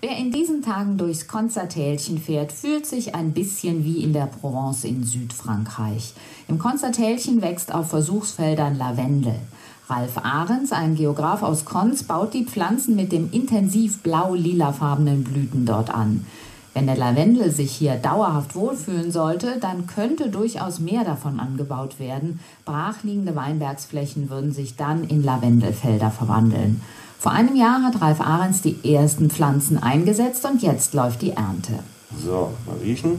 Wer in diesen Tagen durchs Konzertälchen fährt, fühlt sich ein bisschen wie in der Provence in Südfrankreich. Im Konzertälchen wächst auf Versuchsfeldern Lavendel. Ralf Ahrens, ein Geograf aus Konz, baut die Pflanzen mit dem intensiv blau-lilafarbenen Blüten dort an. Wenn der Lavendel sich hier dauerhaft wohlfühlen sollte, dann könnte durchaus mehr davon angebaut werden. Brachliegende Weinbergsflächen würden sich dann in Lavendelfelder verwandeln. Vor einem Jahr hat Ralf Ahrens die ersten Pflanzen eingesetzt und jetzt läuft die Ernte. So, mal riechen.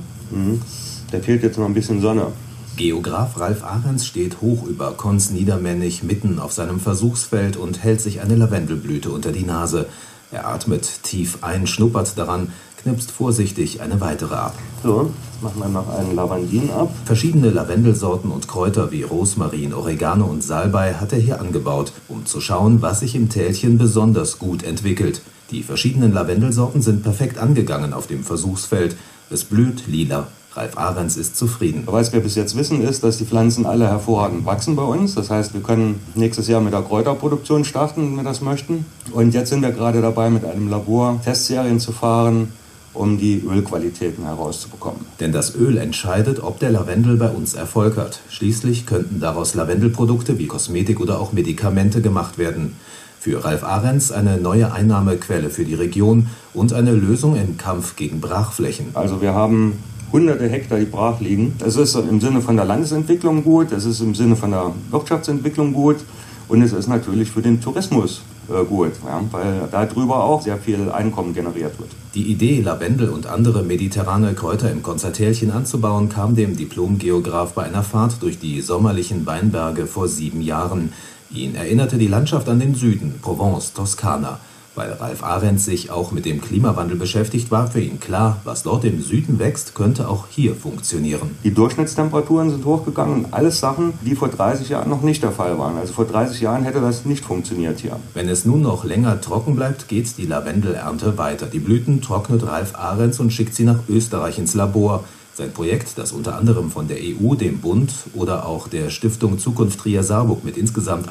Da fehlt jetzt noch ein bisschen Sonne. Geograf Ralf Ahrens steht hoch über Konz-Niedermännich mitten auf seinem Versuchsfeld und hält sich eine Lavendelblüte unter die Nase. Er atmet tief ein, schnuppert daran, knipst vorsichtig eine weitere ab. So, jetzt machen wir noch einen Lavandin ab. Verschiedene Lavendelsorten und Kräuter wie Rosmarin, Oregano und Salbei hat er hier angebaut, um zu schauen, was sich im Tälchen besonders gut entwickelt. Die verschiedenen Lavendelsorten sind perfekt angegangen auf dem Versuchsfeld. Es blüht lila. Ralf Ahrens ist zufrieden. Was wir bis jetzt wissen, ist, dass die Pflanzen alle hervorragend wachsen bei uns. Das heißt, wir können nächstes Jahr mit der Kräuterproduktion starten, wenn wir das möchten. Und jetzt sind wir gerade dabei, mit einem Labor Testserien zu fahren, um die Ölqualitäten herauszubekommen. Denn das Öl entscheidet, ob der Lavendel bei uns Erfolg hat. Schließlich könnten daraus Lavendelprodukte wie Kosmetik oder auch Medikamente gemacht werden. Für Ralf Ahrens eine neue Einnahmequelle für die Region und eine Lösung im Kampf gegen Brachflächen. Also wir haben hunderte Hektar, die brach liegen. Es ist im Sinne von der Landesentwicklung gut, es ist im Sinne von der Wirtschaftsentwicklung gut und es ist natürlich für den Tourismus gut, ja, weil darüber auch sehr viel Einkommen generiert wird. Die Idee, Lavendel und andere mediterrane Kräuter im Konzertälchen anzubauen, kam dem Diplom-Geograf bei einer Fahrt durch die sommerlichen Weinberge vor 7 Jahren. Ihn erinnerte die Landschaft an den Süden, Provence, Toskana. Weil Ralf Ahrens sich auch mit dem Klimawandel beschäftigt, war für ihn klar, was dort im Süden wächst, könnte auch hier funktionieren. Die Durchschnittstemperaturen sind hochgegangen und alles Sachen, die vor 30 Jahren noch nicht der Fall waren. Also vor 30 Jahren hätte das nicht funktioniert hier. Wenn es nun noch länger trocken bleibt, geht die Lavendelernte weiter. Die Blüten trocknet Ralf Ahrens und schickt sie nach Österreich ins Labor. Sein Projekt, das unter anderem von der EU, dem Bund oder auch der Stiftung Zukunft Trier-Saarburg mit insgesamt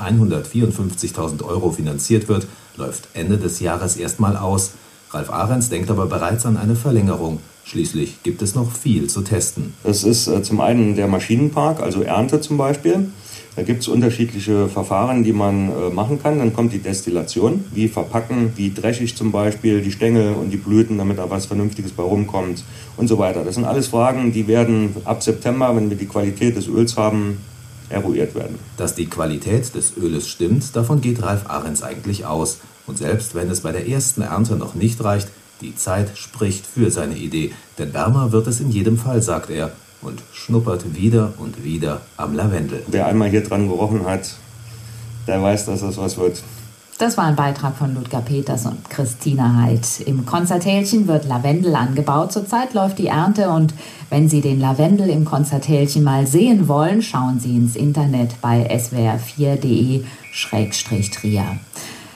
154.000 € finanziert wird, läuft Ende des Jahres erstmal aus. Ralf Ahrens denkt aber bereits an eine Verlängerung. Schließlich gibt es noch viel zu testen. Es ist zum einen der Maschinenpark, also Ernte zum Beispiel. Da gibt es unterschiedliche Verfahren, die man machen kann. Dann kommt die Destillation. Wie verpacken, wie dresch ich zum Beispiel die Stängel und die Blüten, damit da was Vernünftiges bei rumkommt und so weiter. Das sind alles Fragen, die werden ab September, wenn wir die Qualität des Öls haben, eruiert werden. Dass die Qualität des Öles stimmt, davon geht Ralf Ahrens eigentlich aus. Und selbst wenn es bei der ersten Ernte noch nicht reicht, die Zeit spricht für seine Idee. Denn wärmer wird es in jedem Fall, sagt er. Und schnuppert wieder und wieder am Lavendel. Wer einmal hier dran gerochen hat, der weiß, dass das was wird. Das war ein Beitrag von Ludger Peters und Christina Heid. Im Konzertälchen wird Lavendel angebaut. Zurzeit läuft die Ernte und wenn Sie den Lavendel im Konzertälchen mal sehen wollen, schauen Sie ins Internet bei swr4.de/Trier.